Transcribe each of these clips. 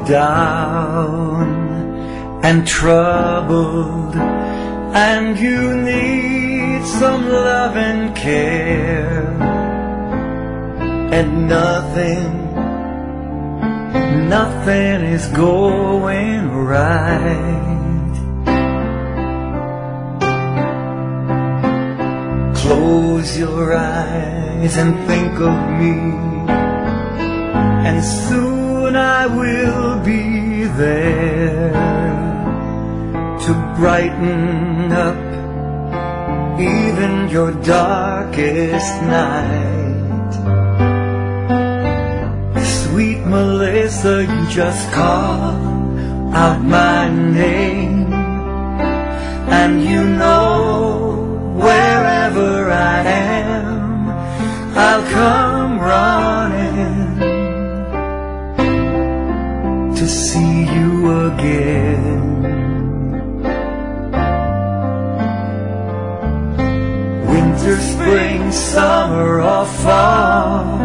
down and troubled, and you need some love and care, and nothing is going right. Close your eyes and think of me, and soon I will be there to brighten up even your darkest night. Sweet Melissa, you just call out my name, and you know wherever I am, I'll come running to see you again. Winter, spring, summer, or fall,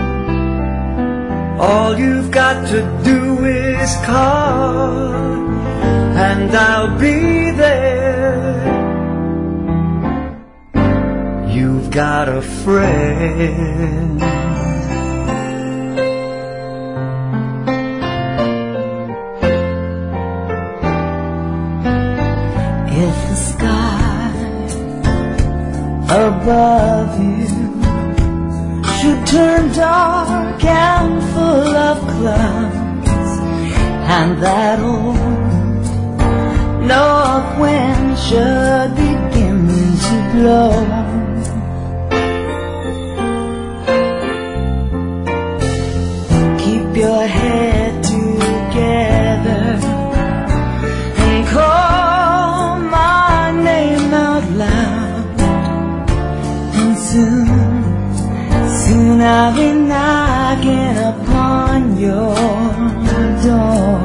all you've got to do is call, and I'll be there. You've got a friend. If the sky above you should turn dark and full of clouds, and that old north wind should begin to blow, keep your head together and call my name out loud, and soon I'll be knocking upon your door.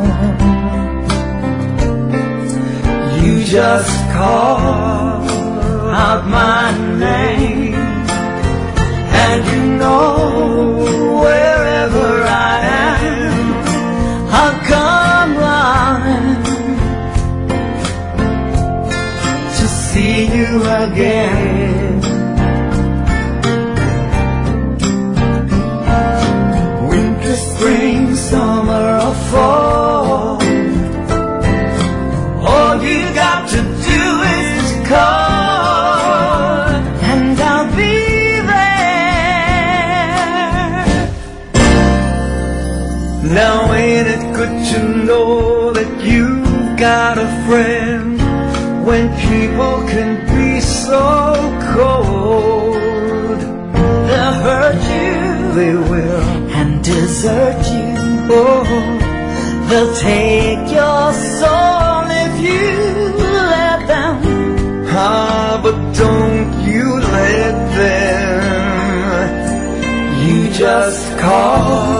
You just call out my name, and you know wherever I am, I'll come running to see you again. Spring, summer, or fall, all you got to do is call, and I'll be there. Now ain't it good to know that you've got a friend, when people can be so cold? They'll hurt you, they will, and desert you. oh, They'll take your soul if you let them. ah, but don't you let them. You just call